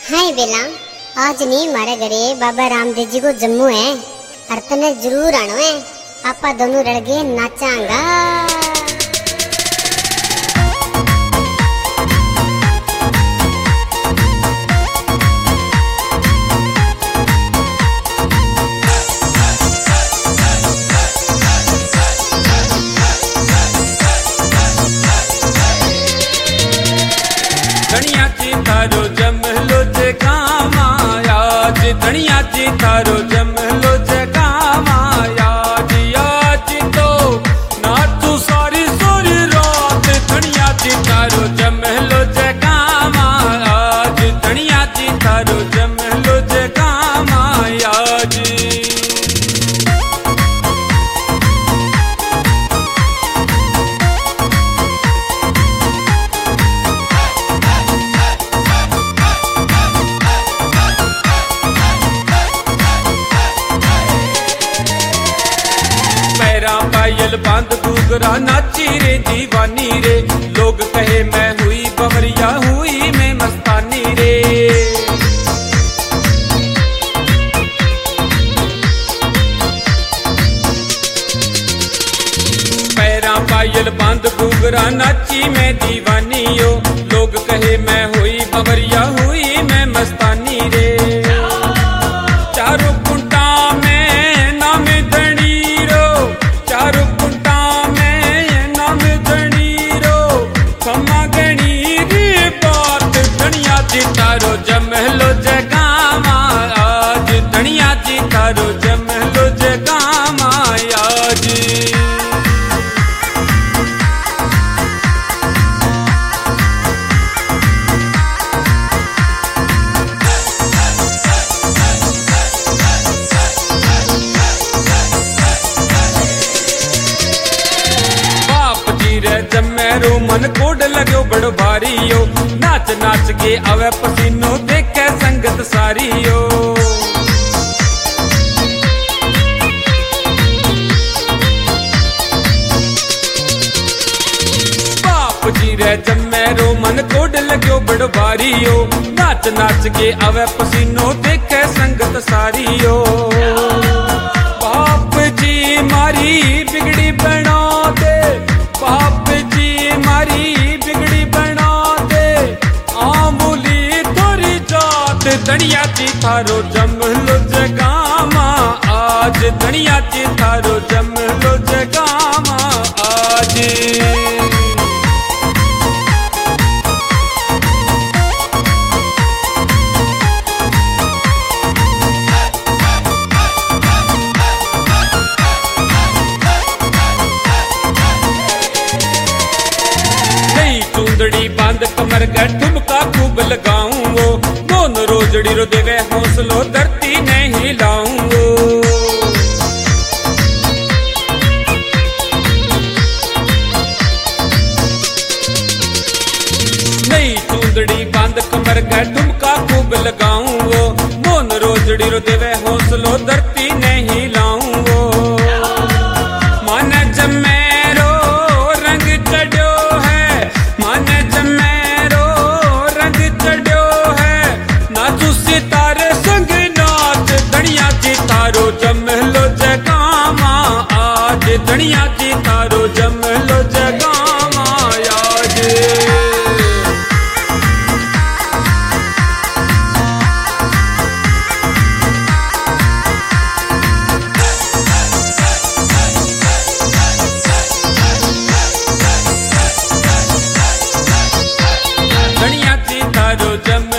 हाय बेला, आज नहीं मारे घरे बाबा रामदेव जी को जम्मू है और तने जरूर आनो है। आपा दोनों रड़गे नाचांगा। धनिया जी थारो जमलो जे काम आया जी, धनिया जी थारो जमलो जे काम आया जी। आज तो नाचू सारी सारी रात, धनिया जी थारो जमलो जे काम आया जी, धनिया जी थारो जमलो जे काम आया जी। पायल बांध घूघरा नाची रे दीवानी रे, लोग कहे मैं हुई बवरिया हुई मैं मस्तानी रे। पैरा पायल बांध घूघरा नाची मैं दीवानी यो, लोग कहे मैं हुई बवरिया हुई मैं मस्तानी रे। चारों कुंटा में नाम धनी रो, चारों कुंटा में नाम धनी रो, क्षमा गणी री बात, धनिया जी तारो जमलो जगाम आज, धनिया जी तारो जमलो जगाम आज। जमेरो मन कोड लगो बड़ भारी यो, नाच नाच के आवे पसीनो देखे संगत सारी यो। बाप जी रे जमेरो मन कोड लगो बड़ भारी यो, नाच नाच के आवे पसीनो देखे संगत सारी यो। बाप जी मारी बिगड़ी बना दे, बाप जी मारी बिगड़ी बना दे, आमूली थोड़ी जात, धनिया जी थारो जमलो जगामा आज, धनिया जी थारो जमलो जगामा आज। चूंदड़ी बांध कमर का ठुमका खूब लगाऊं वो, मोन रोजड़ी रो देवे हौसलो धरती नहीं हिलाऊं वो। नई चूंदड़ी बांध कमर का ठुमका खूब लगाऊं वो, मोन रोजड़ी रो देवे हौसलो धरती नहीं हिलाऊं वो। मन जमेरो रंग चढ़ो है, मन जमेरो रंग चढ़ो है, नाचू सितारे संग नाच, धनिया जी तारो जमलो जगामा आज, धनिया जी तारो जमलो जगामा आज। धनिया जी तारो जम